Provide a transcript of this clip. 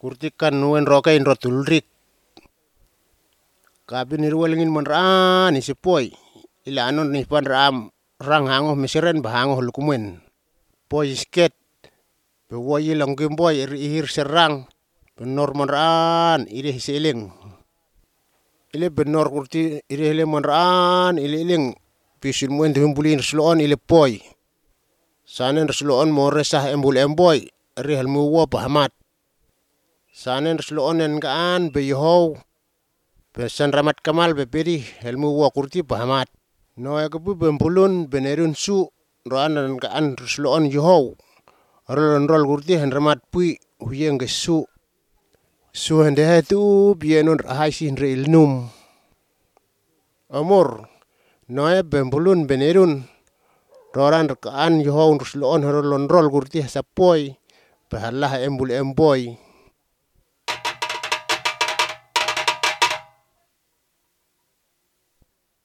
Kurtikan nuen rokain rotulrik. Kabin irwalingin manraan isipoi. Ila anon ni pan rang hangoh mesiren bahangoh lukumen. Poi sket. Bewoi ilang gimboy ihir serang. Benor manraan iri hisiling. Ile benor kurti iri hile manraan ililing. Pisil muen tuhimbulin resloon ile poi. Sanen resloon mo resah embul emboy. Iri halmuwa pahamat. Sanen resloon en kaan beyohou. Pesan ramat kamal bepedi halmuwa kurti pahamat. Noya kebu bempulun benerun su. Roan dan kaan resloon yohou. Rolon rol kurti han ramat pui. Huyeng kesu. Su hendehe tu bienun rahaisin reilnum. Amor. Noya bempulun benerun. Roran kaan yohou resloon rolon rol kurti hasapoi. Pahalah embul emboy.